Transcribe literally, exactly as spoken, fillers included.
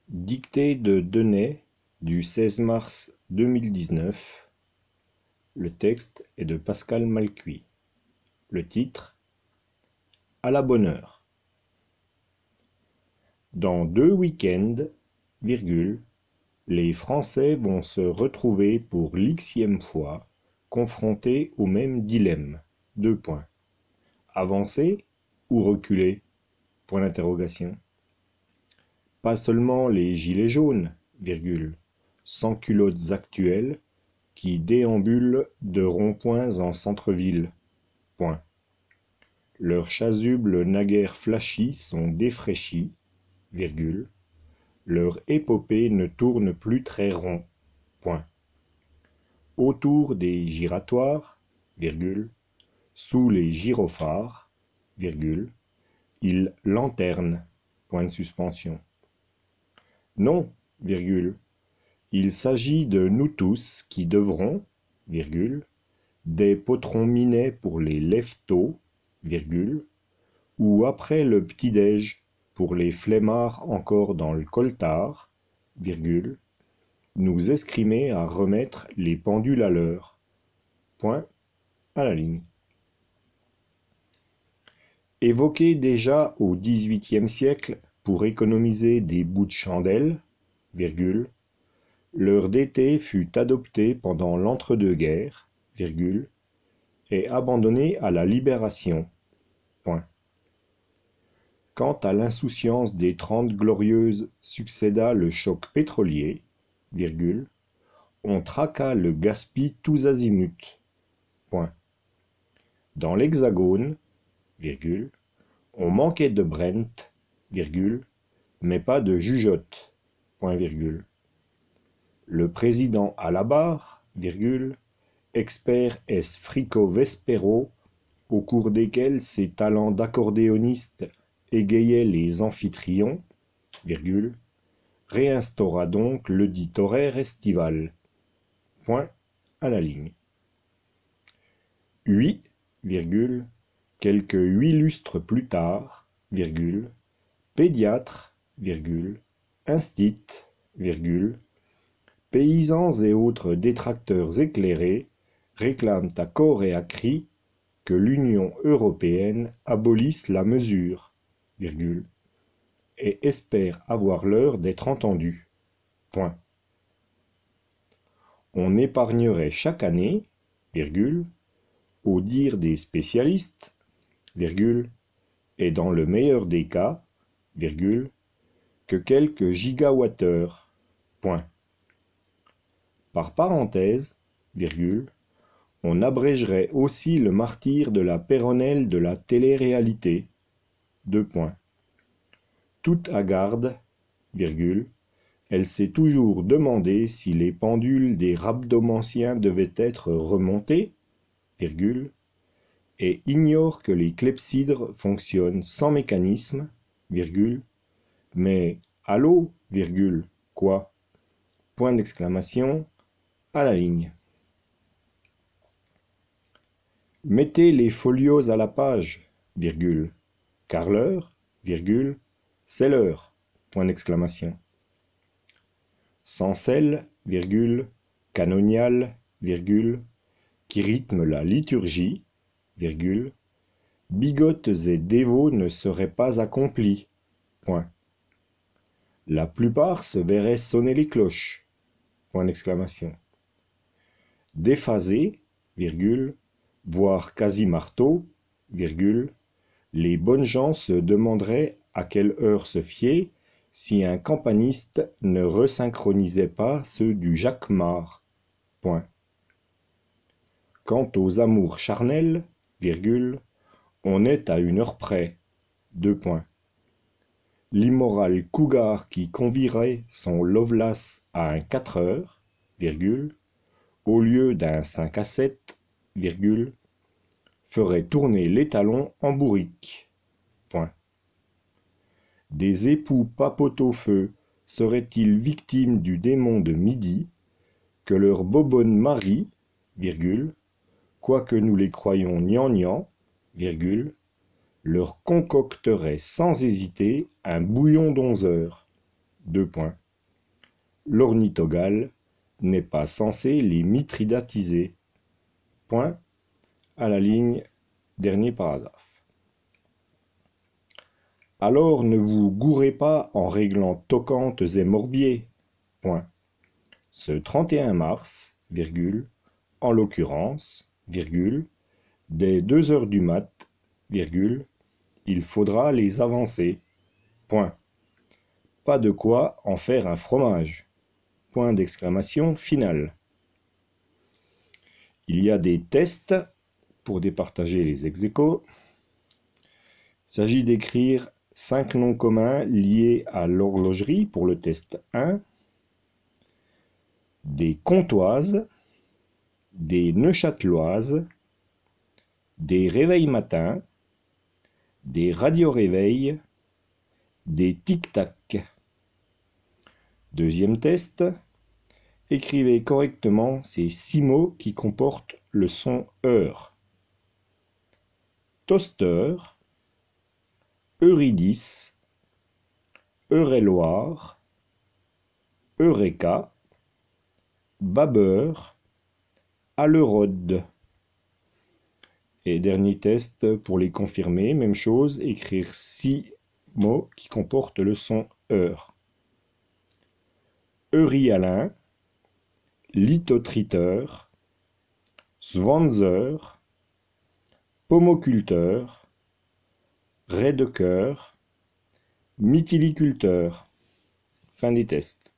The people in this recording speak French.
Dictée de Denay du seize mars deux mille dix-neuf. Le texte est de Pascal Malcuit. Le titre: À la bonne heure. Dans deux week-ends, virgule, les Français vont se retrouver pour l'ixième fois confrontés au même dilemme. Deux points. Avancer ou reculer? Point d'interrogation. Pas seulement les gilets jaunes, virgule, sans culottes actuels qui déambulent de ronds-points en centre-ville. Point. Leurs chasubles naguère flashy sont défraîchis, virgule. Leur épopée ne tourne plus très rond. Point. Autour des giratoires, virgule, sous les gyrophares, virgule, ils lanternent. Point de suspension. Non, virgule, il s'agit de nous tous qui devrons, virgule, des potrons minets pour les lève-tôt, virgule, ou après le petit-déj pour les flemmards encore dans le coltard, virgule, nous escrimer à remettre les pendules à l'heure. Point à la ligne. Évoqué déjà au dix-huitième siècle pour économiser des bouts de chandelle, virgule, l'heure d'été fut adoptée pendant l'entre-deux-guerres, virgule, et abandonnée à la Libération. Point. Quant à l'insouciance des Trente Glorieuses succéda le choc pétrolier, virgule, on traqua le gaspille tous azimuts. Point. Dans l'Hexagone, virgule, on manquait de Brent, virgule, mais pas de jugeote. Point virgule. Le président à la barre, virgule, expert es frico vespero, au cours desquels ses talents d'accordéoniste égayaient les amphitryons, virgule, réinstaura donc le dit horaire estival. Point à la ligne. Huit, virgule, quelques huit lustres plus tard, virgule, pédiatres, virgule, instit, virgule, paysans et autres détracteurs éclairés réclament à corps et à cri que l'Union européenne abolisse la mesure, virgule, et espèrent avoir l'heure d'être entendus. Point. On épargnerait chaque année, virgule, au dire des spécialistes, virgule, et dans le meilleur des cas, virgule, que quelques gigawattheures. Point. Par parenthèse, virgule, on abrégerait aussi le martyre de la péronnelle de la télé-réalité. Deux points. Toute hagarde, virgule, elle s'est toujours demandé si les pendules des rhabdomanciens devaient être remontées, virgule, et ignore que les clepsydres fonctionnent sans mécanisme, virgule, mais allô, virgule, quoi? Point d'exclamation à la ligne. Mettez les folios à la page, virgule, car l'heure, virgule, c'est l'heure, point d'exclamation. Sans celle, virgule, canoniale, virgule, qui rythme la liturgie, virgule, bigotes et dévots ne seraient pas accomplis, point. La plupart se verraient sonner les cloches, point d'exclamation. Déphasés, virgule, voire quasi-marteau, virgule, les bonnes gens se demanderaient à quelle heure se fier si un campaniste ne resynchronisait pas ceux du jacquemart. Point. Quant aux amours charnels, virgule, on est à une heure près. Deux points. L'immoral cougar qui convierait son Lovelace à un quatre heures, virgule, au lieu d'un cinq à sept, virgule, ferait tourner l'étalon en bourrique. Point. Des époux papote-au-feu seraient-ils victimes du démon de midi, que leur bobonne Marie, virgule, quoique nous les croyions gnangnans, virgule, leur concocterait sans hésiter un bouillon d'onze heures. Deux points. L'ornithogale n'est pas censé les mithridatiser. Point à la ligne, dernier paragraphe. Alors ne vous gourrez pas en réglant toquantes et morbiers. Point. Ce trente et un mars, virgule, en l'occurrence, virgule, dès deux heures du mat, virgule, il faudra les avancer. Point. Pas de quoi en faire un fromage. Point d'exclamation final. Il y a des tests pour départager les ex-aequo. Il s'agit d'écrire cinq noms communs liés à l'horlogerie pour le test un, des Comtoises, des Neuchâteloises, des réveils matins, des radio-réveils, des tic-tac. Deuxième test, écrivez correctement ces six mots qui comportent le son heure. Toaster, Eurydice, Eure-et-Loir, Eureka, Babeur, Alerode. Et dernier test pour les confirmer, même chose, écrire six mots qui comportent le son heure. Euryalin, lithotriteur, Zwanzer, pomoculteur, raie de cœur, mytiliculteur. Fin des tests.